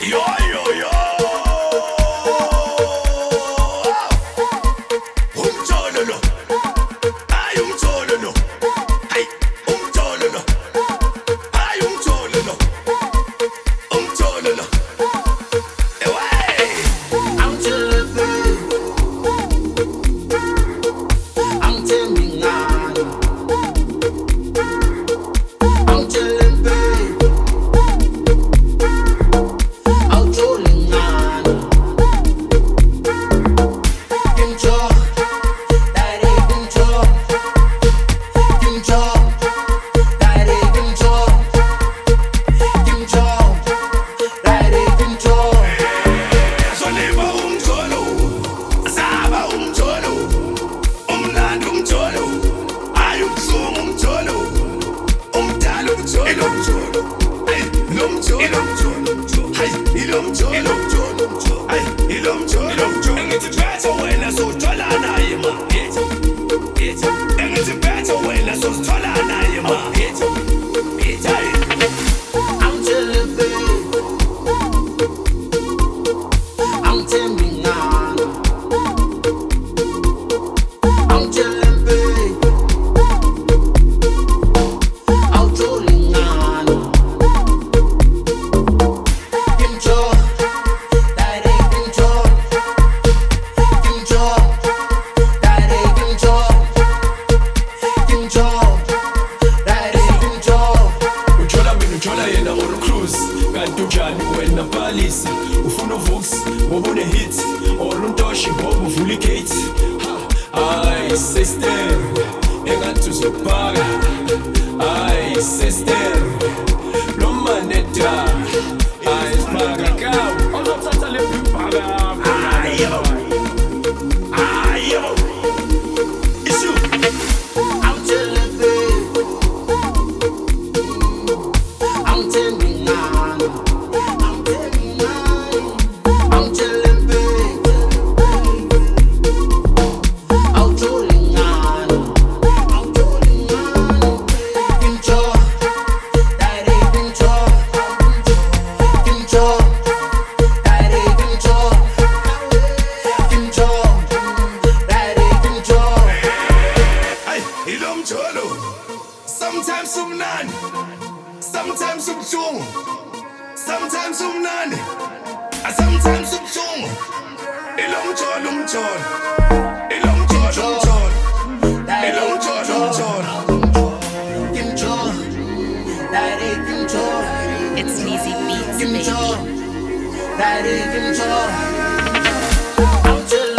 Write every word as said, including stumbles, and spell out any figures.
Yo, yo, yo. Umjololo. Ay, umjololo. Ay, umjololo. Ay, umjololo. Umjololo. Away. I'm chillin', I'm tending on. I'm chillin', babe. I'm trolling on. Kimcho, daddy kimcho. Kimcho, daddy kimcho. Kimcho, daddy kimcho. Zolima umjolo. Saba umjolo. Umnandi umjolo. Ay, ubuhlungu umjolo. Umdala umjolo. Ilomjolo. Ay, ilomjolo. Ilomjolo. Ay, ilomjolo. Ilomjolo. Ay, ilomjolo. Ilomjolo. Engithi phethe wena sothola naye ma. Phethe. Phethe. Engithi phethe wena sothola naye ma. Phethe. Phethe. I'm chillin', babe. I'm tending on. I'm chillin', babe. I'm trolling on. Kimcho, daddy kimcho. Kimcho, daddy kimcho. Kimcho, daddy kimcho. Ujola mina ujola yena or cruise kanti unjani wena palisi ufuna uvux ngoba une hit or untoshi ngoba uvula igate ay sister engathi uzobhaka ay sister lo maneta ay sibhaka kawu uzothatha le bhaka Ayo. Ayo. Issue. I'm chillin', babe. I'm tending on. I'm tending on. I'm chillin', babe. I'm trolling on. I'm trolling on. Kimcho, daddy kimcho. Kimcho, daddy kimcho. Kimcho, daddy kimcho. Ay, ilomjolo. Sometimes umnandi. Sometimes ubuhlungu. Sometimes umnandi. Ah, sometimes ubuhlungu. Ilomjolo umjolo. Ilomjolo umjolo. Ilomjolo umjolo. Kimcho, daddy kimcho. It's Lizzy Beats, Kimcho, baby. daddy kimcho. I'm chillin'.